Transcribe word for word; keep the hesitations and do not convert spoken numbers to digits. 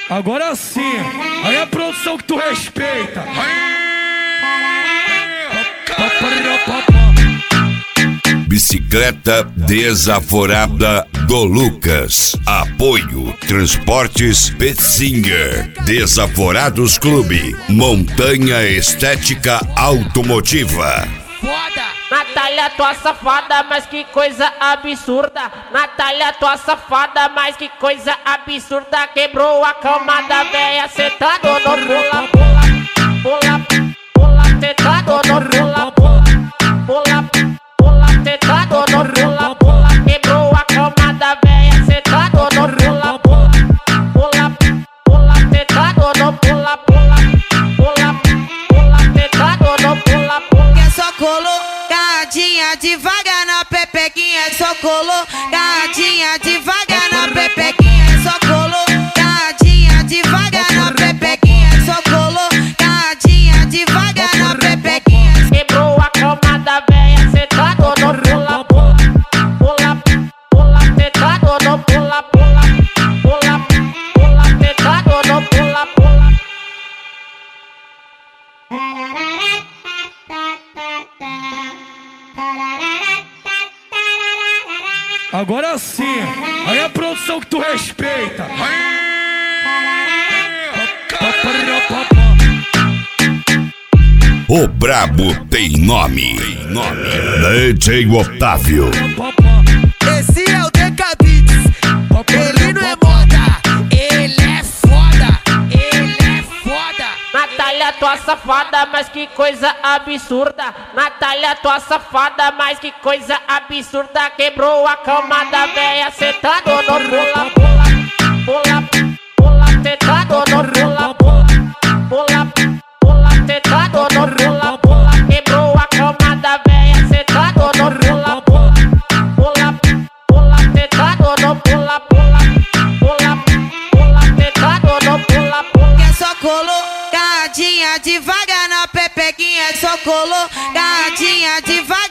Agora sim, aí é a produção que tu respeita. Bicicleta desaforada do Lucas. Apoio Transportes Petzinger. Desaforados Clube. Montanha Estética Automotiva. Foda! Natália, tua safada, mas que coisa absurda. Natália, tua safada, mas que coisa absurda. Quebrou a cama da véia, sentado no pula, pula, pula, pula, sentado no pula, pula, pula, pula, sentado no pula, pula. Quebrou a cama da véia, sentado no pula, pula, pula, pula, sentado no pula, pula, pula, pula, sentado no pula, pula. Que só colocadinha devagar na pepequinha, só colocadinha devagar na pepequinha, só colocadinha devagar na pepequinha, só colocadinha devagar na pepequinha. Quebrou a cama da véia, sentado no pula, pula, pula, pula, sentado no pula, pula, pula, pula, sentado no pula, pula. Agora sim, aí é a produção que tu respeita. O brabo tem nome. Tem nome. D J Otávio. Esse é o Decabits, ele não é moda, ele é foda, ele é foda. Natália, tua safada, mas que coisa absurda. Natália, tua safada, mas que coisa absurda. Quebrou a cama da véia, sentado no pula, pula, pula, pula, sentado no pula, pula, pula, pula, sentado no pula, pula. Quebrou a cama da véia, sentado no pula, pula, pula, pula, sentado no pula, pula, pula, pula, sentado no pula, pula. Que só colocadinha devagar na pepequinha, só colocadinha devagar.